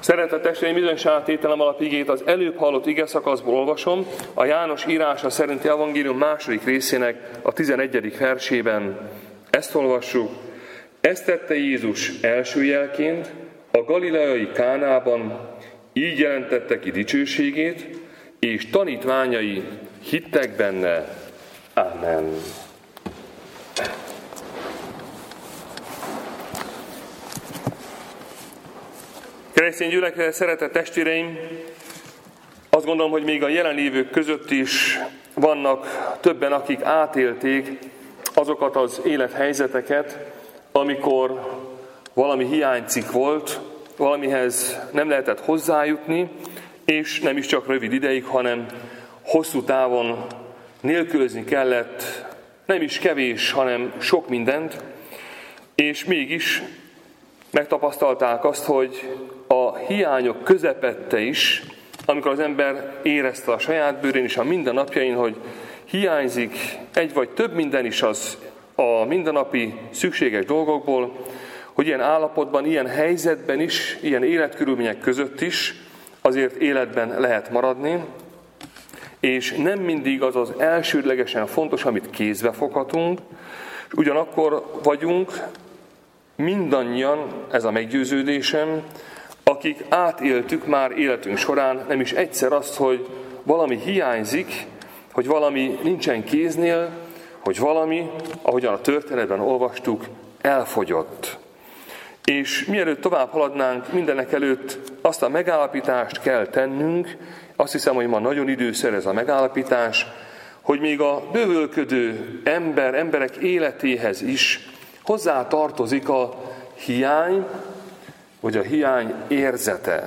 Szeretett testvéreim, bizonyságtételem alapigét az előbb hallott igeszakaszból olvasom, a János írása szerinti evangélium második részének a 11. versében. Ezt olvassuk. Ezt tette Jézus első jelként a galileai Kánában, így jelentette ki dicsőségét, és tanítványai hittek benne. Amen. Keresztény gyülekezet, szeretett testvéreim, azt gondolom, hogy még a jelenlévők között is vannak többen, akik átélték azokat az élethelyzeteket, amikor valami hiánycikk volt, valamihez nem lehetett hozzájutni, és nem is csak rövid ideig, hanem hosszú távon nélkülözni kellett nem is kevés, hanem sok mindent, és mégis megtapasztalták azt, hogy a hiányok közepette is, amikor az ember érezte a saját bőrén is a mindennapjain, hogy hiányzik egy vagy több minden is az a mindennapi szükséges dolgokból, hogy ilyen állapotban, ilyen helyzetben is, ilyen életkörülmények között is azért életben lehet maradni, és nem mindig az az elsődlegesen fontos, amit kézbe foghatunk, és ugyanakkor vagyunk mindannyian, ez a meggyőződésem, akik átéltük már életünk során nem is egyszer azt, hogy valami hiányzik, hogy valami nincsen kéznél, hogy valami, ahogyan a történetben olvastuk, elfogyott. És mielőtt tovább haladnánk, mindenek előtt azt a megállapítást kell tennünk, azt hiszem, hogy ma nagyon időszerű ez a megállapítás, hogy még a bővölködő emberek életéhez is hozzá tartozik a hiány, vagy a hiány érzete.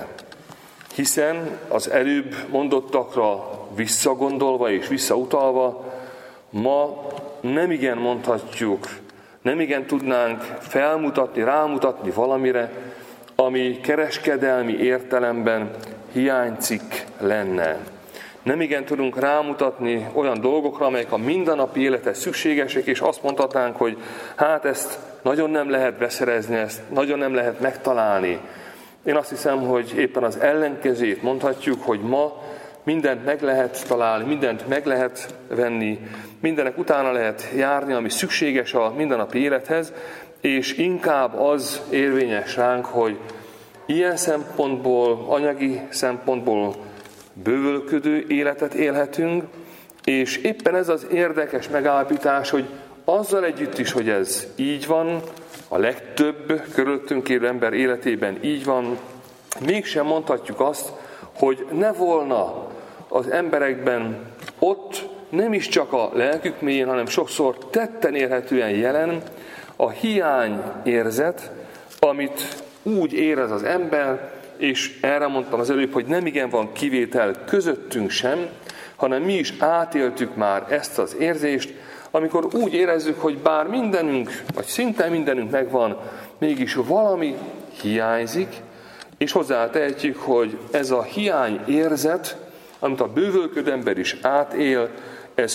Hiszen az előbb mondottakra visszagondolva és visszautalva, ma nemigen mondhatjuk, nemigen tudnánk felmutatni, rámutatni valamire, ami kereskedelmi értelemben hiánycikk lenne. Nemigen tudunk rámutatni olyan dolgokra, amelyek a mindennapi élethez szükségesek, és azt mondhatnánk, hogy hát ezt nagyon nem lehet beszerezni, ezt nagyon nem lehet megtalálni. Én azt hiszem, hogy éppen az ellenkezőjét mondhatjuk, hogy ma mindent meg lehet találni, mindent meg lehet venni, mindenek utána lehet járni, ami szükséges a mindennapi élethez, és inkább az érvényes ránk, hogy ilyen szempontból, anyagi szempontból bővölködő életet élhetünk, és éppen ez az érdekes megállapítás, hogy azzal együtt is, hogy ez így van, a legtöbb körülöttünk élő ember életében így van, mégsem mondhatjuk azt, hogy ne volna az emberekben ott nem is csak a lelkük mélyén, hanem sokszor tetten érhetően jelen a hiány érzet, amit úgy érez az ember, és erre mondtam az előbb, hogy nem igen van kivétel közöttünk sem, hanem mi is átéltük már ezt az érzést, amikor úgy érezzük, hogy bár mindenünk, vagy szinte mindenünk megvan, mégis valami hiányzik, és hozzátehetjük, hogy ez a hiány érzet, amit a bővölködő ember is átél, ez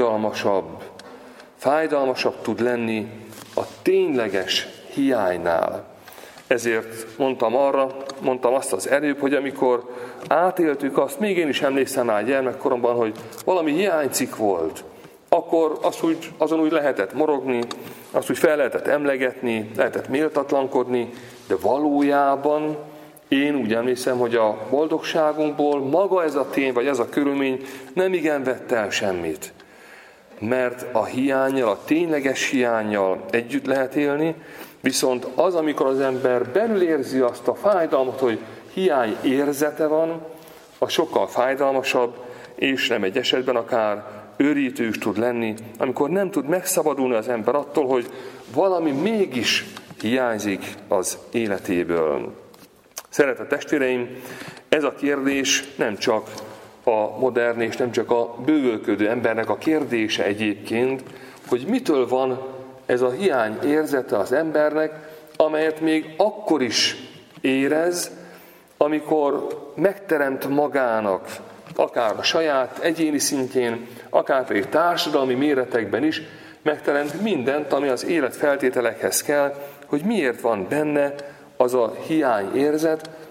fájdalmasabb tud lenni a tényleges hiánynál. Ezért mondtam azt az előbb, hogy amikor átéltük azt, még én is emlékszem rá gyermekkoromban, hogy valami hiánycikk volt, akkor azon úgy lehetett morogni, azt úgy fel lehetett emlegetni, lehetett méltatlankodni, de valójában én úgy emlékszem, hogy a boldogságunkból maga ez a tény, vagy ez a körülmény nem igen vett el semmit. Mert a hiánnyal, a tényleges hiánnyal együtt lehet élni, viszont az, amikor az ember belül érzi azt a fájdalmat, hogy hiány érzete van, az sokkal fájdalmasabb, és nem egy esetben akár őrítő is tud lenni, amikor nem tud megszabadulni az ember attól, hogy valami mégis hiányzik az életéből. Szeretett testvéreim, ez a kérdés nem csak a modern és nem csak a bővölködő embernek a kérdése egyébként, hogy mitől van ez a hiány érzete az embernek, amelyet még akkor is érez, amikor megteremt magának, akár a saját egyéni szintjén, akár pedig társadalmi méretekben is, megteremt mindent, ami az élet feltételekhez kell, hogy miért van benne az a hiány érzet,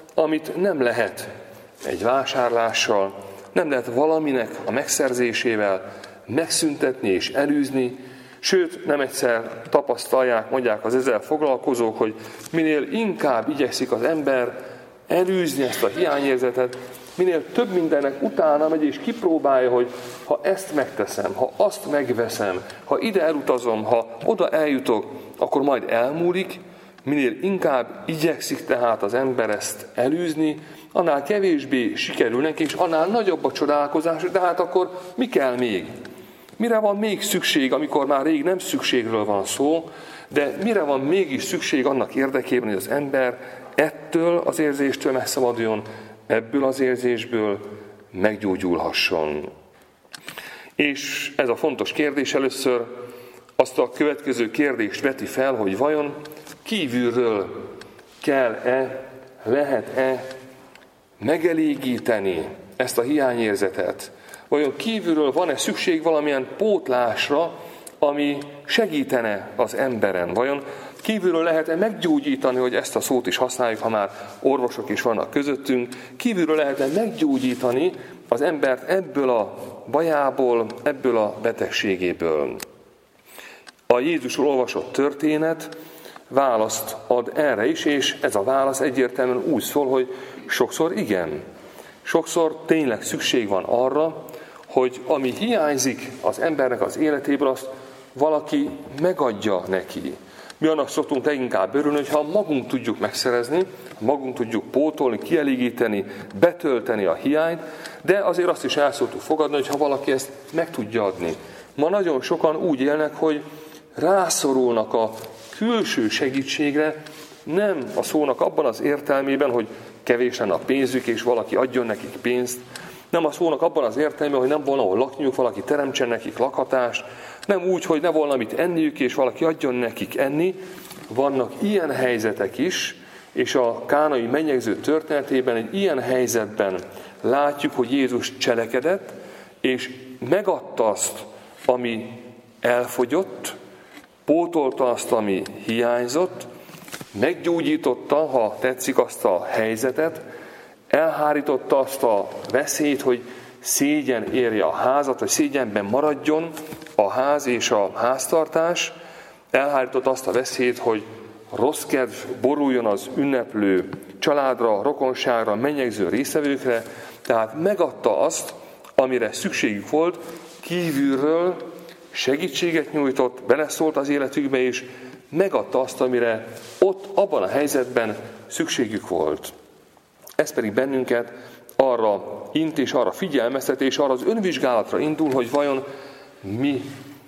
amit nem lehet egy vásárlással, nem lehet valaminek a megszerzésével megszüntetni és elűzni, sőt, nem egyszer tapasztalják, mondják az ezzel foglalkozók, hogy minél inkább igyekszik az ember elűzni ezt a hiányérzetet, minél több mindennek utána megy és kipróbálja, hogy ha ezt megteszem, ha azt megveszem, ha ide elutazom, ha oda eljutok, akkor majd elmúlik, minél inkább igyekszik tehát az ember ezt elűzni, annál kevésbé sikerül neki, és annál nagyobb a csodálkozás, de hát akkor mi kell még? Mire van még szükség, amikor már rég nem szükségről van szó, de mire van mégis szükség annak érdekében, hogy az ember ettől az érzéstől megszabaduljon, ebből az érzésből meggyógyulhasson. És ez a fontos kérdés először azt a következő kérdést veti fel, hogy vajon kívülről kell-e, lehet-e megelégíteni ezt a hiányérzetet? Vajon kívülről van-e szükség valamilyen pótlásra, ami segítene az emberen? Vajon kívülről lehet-e meggyógyítani, hogy ezt a szót is használjuk, ha már orvosok is vannak közöttünk, kívülről lehet-e meggyógyítani az embert ebből a bajából, ebből a betegségéből? A Jézusról olvasott történet választ ad erre is, és ez a válasz egyértelműen úgy szól, hogy sokszor igen. Sokszor tényleg szükség van arra, hogy ami hiányzik az embernek az életéből, azt valaki megadja neki. Mi annak szoktunk leginkább örülni, hogyha magunk tudjuk megszerezni, magunk tudjuk pótolni, kielégíteni, betölteni a hiányt, de azért azt is el szoktuk fogadni, hogyha valaki ezt meg tudja adni. Ma nagyon sokan úgy élnek, hogy rászorulnak a külső segítségre, nem a szónak abban az értelmében, hogy kevés lenne a pénzük, és valaki adjon nekik pénzt, nem a szónak abban az értelemben, hogy nem volna ahol lakniuk, valaki teremtsen nekik lakhatást, nem úgy, hogy ne volna mit enniük, és valaki adjon nekik enni. Vannak ilyen helyzetek is, és a kánai mennyegző történetében egy ilyen helyzetben látjuk, hogy Jézus cselekedett, és megadta azt, ami elfogyott, pótolta azt, ami hiányzott, meggyógyította, ha tetszik, azt a helyzetet, elhárította azt a veszélyt, hogy szégyen érje a házat, vagy szégyenben maradjon a ház és a háztartás, elhárította azt a veszélyt, hogy rossz kedv boruljon az ünneplő családra, rokonságra, mennyegző résztvevőkre, tehát megadta azt, amire szükségük volt, kívülről segítséget nyújtott, beleszólt az életükbe, és megadta azt, amire ott, abban a helyzetben szükségük volt. Ez pedig bennünket arra int és arra figyelmeztet, és arra az önvizsgálatra indul, hogy vajon mi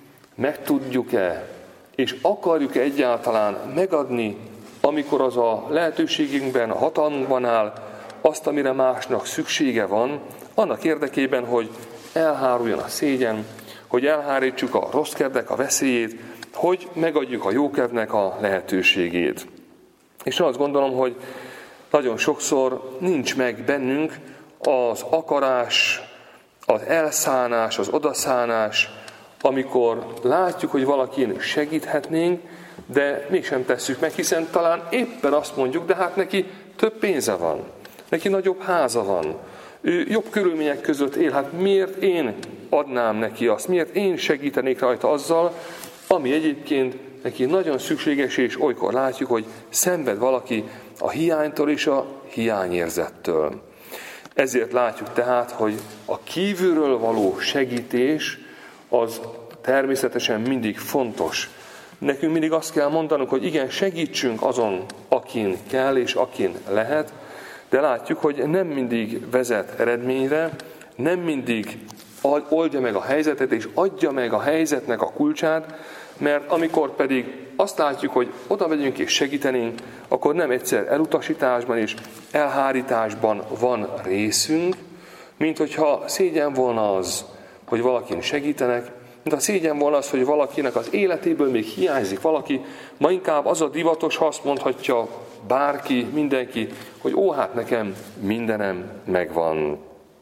meg tudjuk-e, és akarjuk-e egyáltalán megadni, amikor az a lehetőségünkben, a hatalmunkban áll, azt, amire másnak szüksége van, annak érdekében, hogy elháruljon a szégyen, hogy elhárítsuk a rossz kedvnek a veszélyét, hogy megadjuk a jókedvnek a lehetőségét. És azt gondolom, hogy nagyon sokszor nincs meg bennünk az akarás, az elszánás, az odaszánás, amikor látjuk, hogy valakin segíthetnénk, de mégsem tesszük meg, hiszen talán éppen azt mondjuk, de hát neki több pénze van, neki nagyobb háza van, ő jobb körülmények között él, hát miért én adnám neki azt, miért én segítenék rajta azzal, ami egyébként neki nagyon szükséges, és olykor látjuk, hogy szenved valaki a hiánytól és a hiányérzettől. Ezért látjuk tehát, hogy a kívülről való segítés az természetesen mindig fontos. Nekünk mindig azt kell mondanunk, hogy igen, segítsünk azon, akin kell és akin lehet, de látjuk, hogy nem mindig vezet eredményre, nem mindig oldja meg a helyzetet és adja meg a helyzetnek a kulcsát, mert amikor pedig azt látjuk, hogy oda megyünk és segítenénk, akkor nem egyszer elutasításban és elhárításban van részünk, mint hogyha szégyen volna az, hogy valakin segítenek, mint a szégyen volna az, hogy valakinek az életéből még hiányzik valaki, ma inkább az a divatos, ha azt mondhatja bárki, mindenki, hogy ó, hát nekem mindenem megvan.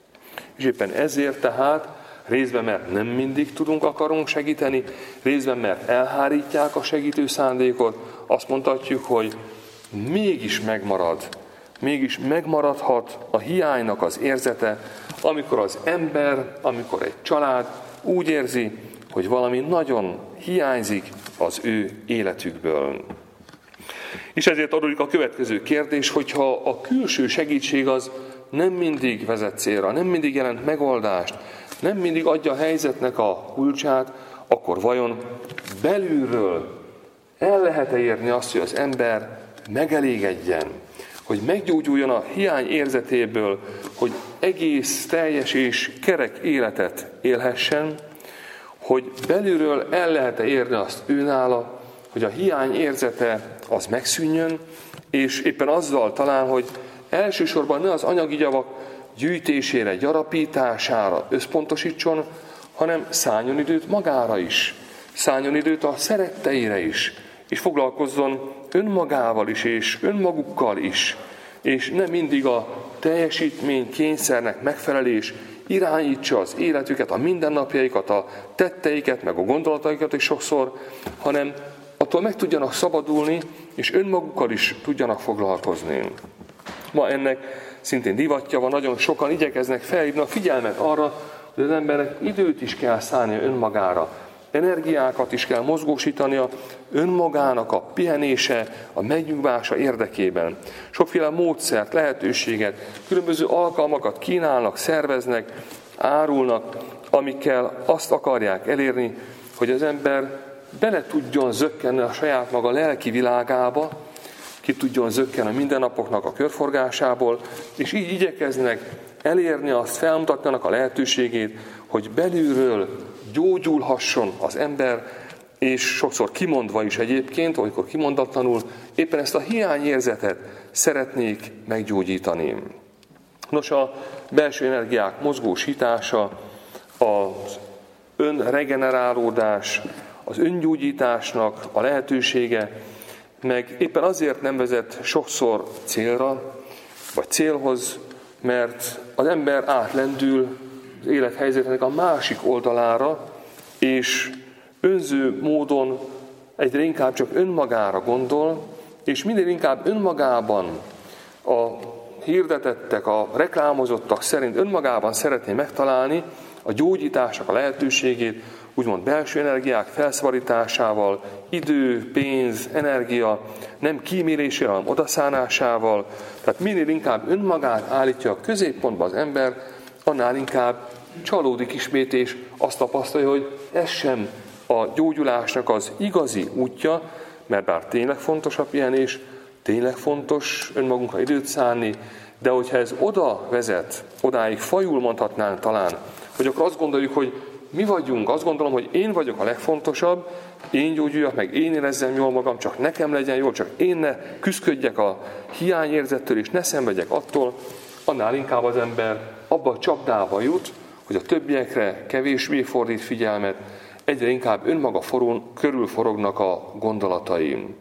És éppen ezért tehát, részben mert nem mindig akarunk segíteni, részben mert elhárítják a segítő szándékot, azt mondhatjuk, hogy mégis megmarad mégis megmaradhat a hiánynak az érzete, amikor az ember, amikor egy család úgy érzi, hogy valami nagyon hiányzik az ő életükből. És ezért adódik a következő kérdés, hogyha a külső segítség az nem mindig vezet célra, nem mindig jelent megoldást, nem mindig adja a helyzetnek a kulcsát, akkor vajon belülről el lehet-e érni azt, hogy az ember megelégedjen, hogy meggyógyuljon a hiány érzetéből, hogy egész, teljes és kerek életet élhessen, hogy belülről el lehet-e érni azt őnála, hogy a hiány érzete az megszűnjön, és éppen azzal talán, hogy elsősorban ne az anyagi javak gyűjtésére, gyarapítására összpontosítson, hanem szálljon időt magára is, szálljon időt a szeretteire is, és foglalkozzon önmagával is, és önmagukkal is, és nem mindig a teljesítmény kényszernek megfelelés irányítsa az életüket, a mindennapjaikat, a tetteiket, meg a gondolataikat is sokszor, hanem attól meg tudjanak szabadulni, és önmagukkal is tudjanak foglalkozni. Ma ennek szintén divatja van, nagyon sokan igyekeznek felhívni a figyelmet arra, hogy az embernek időt is kell szállnia önmagára, energiákat is kell mozgósítania önmagának a pihenése, a megnyugvása érdekében. Sokféle módszert, lehetőséget, különböző alkalmakat kínálnak, szerveznek, árulnak, amikkel azt akarják elérni, hogy az ember bele tudjon zökkenni a saját maga lelki világába, ki tudjon zökkenni a mindennapoknak a körforgásából, és így igyekeznek elérni azt, felmutatni a lehetőségét, hogy belülről gyógyulhasson az ember, és sokszor kimondva is egyébként, amikor kimondatlanul, éppen ezt a hiányérzetet szeretnék meggyógyítani. Nos, a belső energiák mozgósítása, az önregenerálódás, az öngyógyításnak a lehetősége, meg éppen azért nem vezet sokszor célra, vagy célhoz, mert az ember átlendül az élethelyzetének a másik oldalára, és önző módon egyre inkább csak önmagára gondol, és minél inkább önmagában a hirdetettek, a reklámozottak szerint önmagában szeretné megtalálni a gyógyításnak a lehetőségét, úgymond belső energiák felszabadításával, idő, pénz, energia, nem kímélésével, hanem odaszánásával. Tehát minél inkább önmagát állítja a középpontba az ember, annál inkább csalódik ismét, és azt tapasztalja, hogy ez sem a gyógyulásnak az igazi útja, mert bár tényleg fontos a pihenés, tényleg fontos önmagunkra időt szánni, de hogyha ez oda vezet, odáig fajul mondhatnánk talán, hogy akkor azt gondoljuk, hogy mi vagyunk, azt gondolom, hogy én vagyok a legfontosabb, én gyógyuljak meg, én érezzem jól magam, csak nekem legyen jól, csak én ne küszködjek a hiányérzettől, és ne szenvedjek attól, annál inkább az ember abba a csapdába jut, hogy a többiekre kevésbé fordít figyelmet, egyre inkább önmaga körül forognak a gondolataim.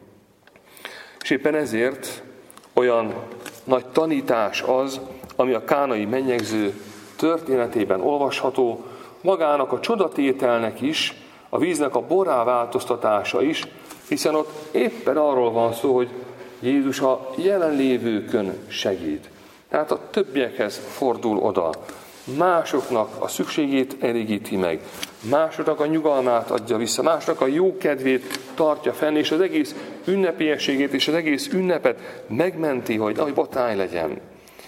És éppen ezért olyan nagy tanítás az, ami a kánai mennyegző történetében olvasható, magának a csodatételnek is, a víznek a borrá változtatása is, hiszen ott éppen arról van szó, hogy Jézus a jelenlévőkön segít. Tehát a többiekhez fordul oda. Másoknak a szükségét elégíti meg. Másoknak a nyugalmát adja vissza. Másoknak a jó kedvét tartja fenn, és az egész ünnepélyességét és az egész ünnepet megmenti, hogy nagy botrány legyen.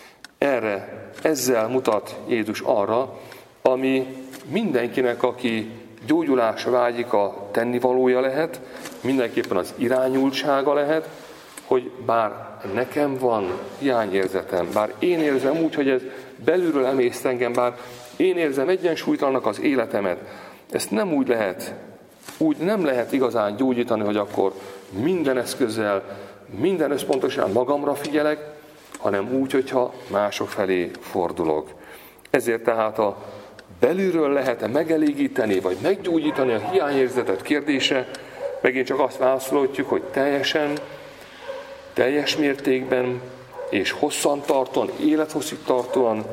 Ezzel mutat Jézus arra, ami mindenkinek, aki gyógyulásra vágyik, a tennivalója lehet, mindenképpen az irányultsága lehet, hogy bár nekem van hiányérzetem, bár én érzem úgy, hogy ez belülről emészt engem, bár én érzem egyensúlytalannak az életemet, ezt nem úgy lehet, úgy nem lehet igazán gyógyítani, hogy akkor minden eszközzel, minden összpontosan magamra figyelek, hanem úgy, hogyha mások felé fordulok. Ezért tehát a belülről lehet-e megelégíteni, vagy meggyógyítani a hiányérzetet kérdése, megint csak azt válaszolhatjuk, hogy teljesen, teljes mértékben és hosszantartóan, élethosszígtartóan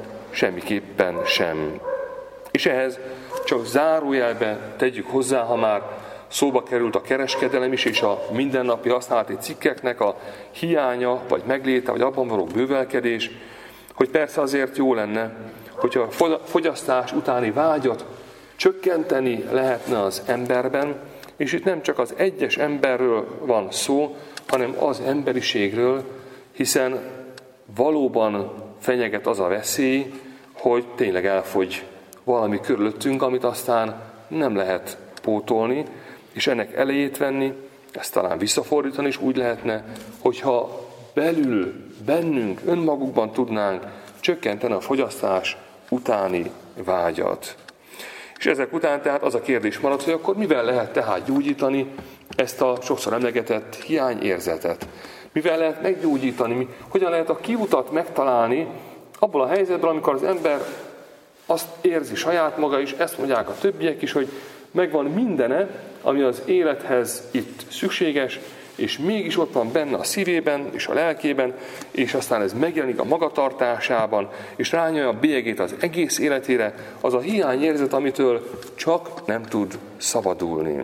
semmiképpen sem. És ehhez csak zárójelbe tegyük hozzá, ha már szóba került a kereskedelem is, és a mindennapi használati cikkeknek a hiánya, vagy megléte, vagy abban való bővelkedés, hogy persze azért jó lenne, hogyha a fogyasztás utáni vágyat csökkenteni lehetne az emberben, és itt nem csak az egyes emberről van szó, hanem az emberiségről, hiszen valóban fenyeget az a veszély, hogy tényleg elfogy valami körülöttünk, amit aztán nem lehet pótolni, és ennek elejét venni, ezt talán visszafordítani is úgy lehetne, hogyha belül, bennünk, önmagukban tudnánk csökkenteni a fogyasztás utáni vágyat. És ezek után tehát az a kérdés marad, hogy akkor mivel lehet tehát gyógyítani ezt a sokszor emlegetett hiányérzetet? Mivel lehet meggyógyítani? Hogyan lehet a kiutat megtalálni abból a helyzetből, amikor az ember azt érzi saját maga is, ezt mondják a többiek is, hogy megvan mindene, ami az élethez itt szükséges, és mégis ott van benne a szívében és a lelkében, és aztán ez megjelenik a magatartásában, és rányomja a bélyegét az egész életére, az a hiányérzet, amitől csak nem tud szabadulni.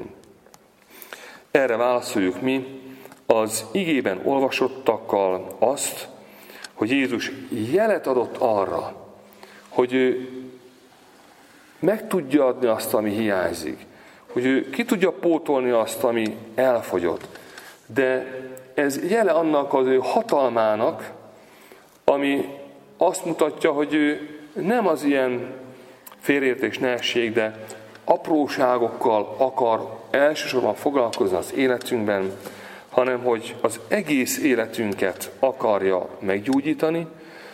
Erre válaszoljuk mi az igében olvasottakkal azt, hogy Jézus jelet adott arra, hogy ő meg tudja adni azt, ami hiányzik, hogy ő ki tudja pótolni azt, ami elfogyott. De ez jele annak az ő hatalmának, ami azt mutatja, hogy ő nem az ilyen félreértés ne essék, de apróságokkal akar elsősorban foglalkozni az életünkben, hanem hogy az egész életünket akarja meggyógyítani,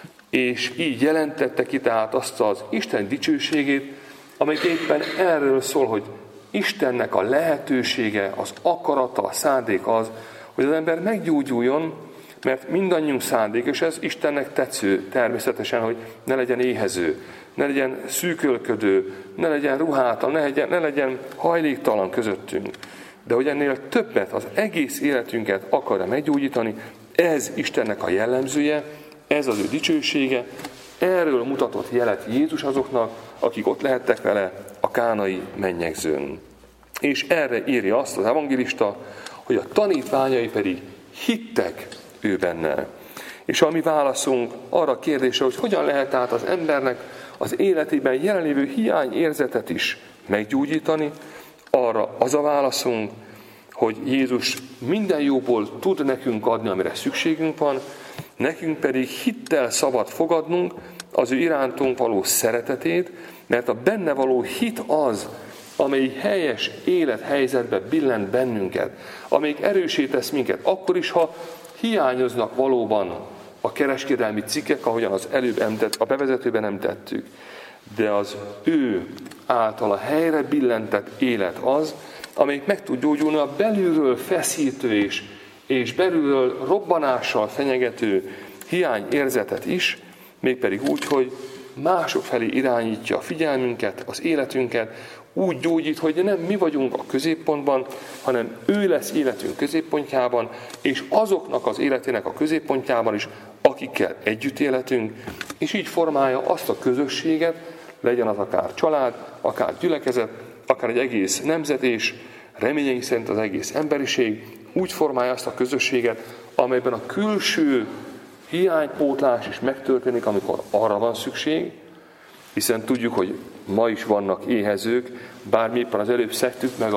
és így jelentette ki tehát azt az Isten dicsőségét, amelyik éppen erről szól, hogy Istennek a lehetősége, az akarata, a szándék az, hogy az ember meggyógyuljon, mert mindannyiunk szándék, és ez Istennek tetsző természetesen, hogy ne legyen éhező, ne legyen szűkölködő, ne legyen ruhátlan, ne legyen hajléktalan közöttünk. De hogy ennél többet, az egész életünket akarja meggyógyítani, ez Istennek a jellemzője, ez az ő dicsősége, erről mutatott jelet Jézus azoknak, akik ott lehettek vele a kánai mennyegzőn. És erre írja azt az evangélista, hogy a tanítványai pedig hittek ő benne. És a mi válaszunk arra a kérdésre, hogy hogyan lehet át az embernek az életében jelenlévő hiányérzetet is meggyógyítani, arra az a válaszunk, hogy Jézus minden jóból tud nekünk adni, amire szükségünk van, nekünk pedig hittel szabad fogadnunk az ő irántunk való szeretetét, mert a benne való hit az, amely helyes élethelyzetbe billent bennünket, amelyik erőssé tesz minket, akkor is, ha hiányoznak valóban a kereskedelmi cikkek, ahogyan az előbb a bevezetőben említettük. De az ő általa helyre billentett élet az, amelyik meg tud gyógyulni a belülről feszítő és belülről robbanással fenyegető hiányérzetet is, mégpedig úgy, hogy mások felé irányítja a figyelmünket, az életünket, úgy gyógyít, hogy nem mi vagyunk a középpontban, hanem ő lesz életünk középpontjában, és azoknak az életének a középpontjában is, akikkel együtt életünk, és így formálja azt a közösséget, legyen az akár család, akár gyülekezet, akár egy egész nemzet, és reményeink szerint az egész emberiség, úgy formálja azt a közösséget, amelyben a külső hiánypótlás is megtörténik, amikor arra van szükség, hiszen tudjuk, hogy ma is vannak éhezők, bár mi éppen az előbb szedtük meg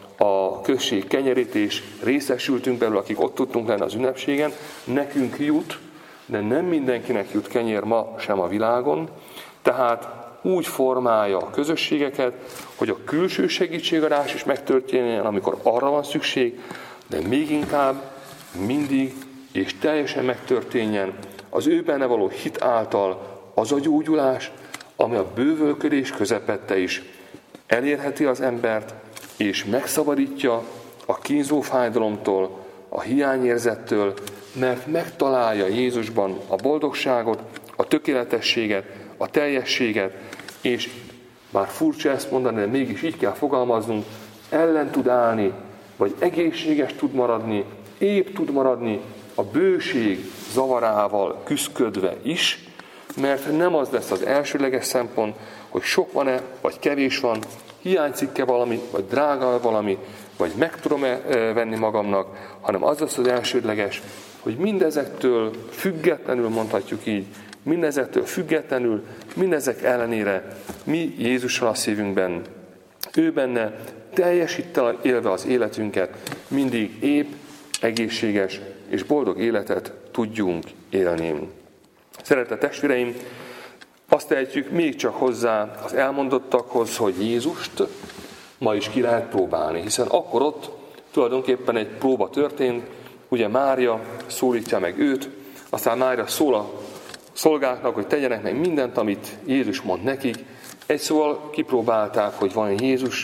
a község kenyerét, és részesültünk belőle, akik ott tudtunk lenni az ünnepségen, nekünk jut, de nem mindenkinek jut kenyér ma sem a világon, tehát úgy formálja a közösségeket, hogy a külső segítségadás is megtörténjen, amikor arra van szükség, de még inkább mindig és teljesen megtörténjen az ő benne való hit által az a gyógyulás, ami a bővölködés közepette is elérheti az embert, és megszabadítja a kínzó fájdalomtól, a hiányérzettől, mert megtalálja Jézusban a boldogságot, a tökéletességet, a teljességet, és bár furcsa ezt mondani, de mégis így kell fogalmaznunk, ellen tud állni, vagy egészséges tud maradni, épp tud maradni a bőség zavarával küszködve is, mert nem az lesz az elsőleges szempont, hogy sok van-e, vagy kevés van, hiányzik-e valami, vagy drága valami, vagy meg tudom-e venni magamnak, hanem az lesz az elsődleges, hogy mindezektől függetlenül, mondhatjuk így, mindezektől függetlenül, mindezek ellenére mi Jézussal a szívünkben, ő benne teljesítve élve az életünket, mindig épp, egészséges és boldog életet tudjunk élni. Szeretett testvéreim, azt tehetjük még csak hozzá az elmondottakhoz, hogy Jézust ma is ki lehet próbálni, hiszen akkor ott tulajdonképpen egy próba történt, ugye Mária szólítja meg őt, aztán Mária szól a szolgáknak, hogy tegyenek meg mindent, amit Jézus mond nekik. Egy szóval kipróbálták, hogy vajon Jézus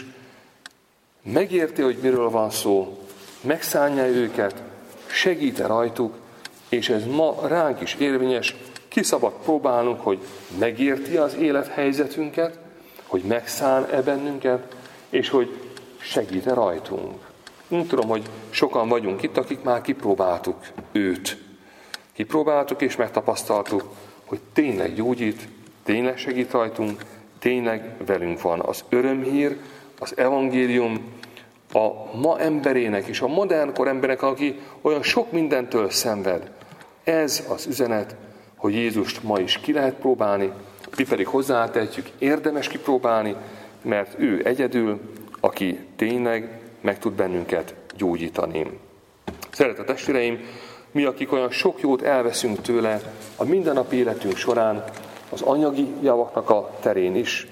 megérti, hogy miről van szó, megszánja őket, segít-e rajtuk, és ez ma ránk is érvényes, ki szabad próbálnunk, hogy megérti az élethelyzetünket, hogy megszán-e bennünket, és hogy segít-e rajtunk. Úgy tudom, hogy sokan vagyunk itt, akik már kipróbáltuk őt. Kipróbáltuk és megtapasztaltuk, hogy tényleg gyógyít, tényleg segít rajtunk, tényleg velünk van. Az örömhír, az evangélium a ma emberének és a modernkor emberek, aki olyan sok mindentől szenved. Ez az üzenet, hogy Jézust ma is ki lehet próbálni, mi pedig hozzátehetjük, érdemes kipróbálni, mert ő egyedül, aki tényleg meg tud bennünket gyógyítani. Szeretett testvéreim, mi, akik olyan sok jót elveszünk tőle a mindennapi életünk során, az anyagi javaknak a terén is,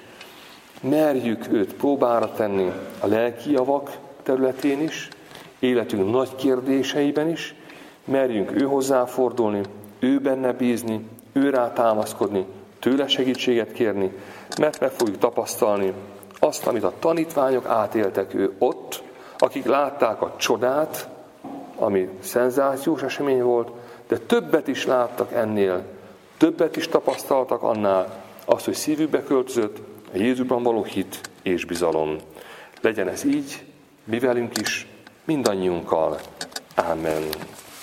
merjük őt próbára tenni a lelki javak területén is, életünk nagy kérdéseiben is, merjünk ő hozzáfordulni, ő benne bízni, ő rá támaszkodni, tőle segítséget kérni, mert meg fogjuk tapasztalni azt, amit a tanítványok átéltek ő ott, akik látták a csodát, ami szenzációs esemény volt, de többet is láttak ennél, többet is tapasztaltak annál, azt, hogy szívükbe költözött a Jézusban való hit és bizalom. Legyen ez így, mi velünk is, mindannyiunkkal. Ámen.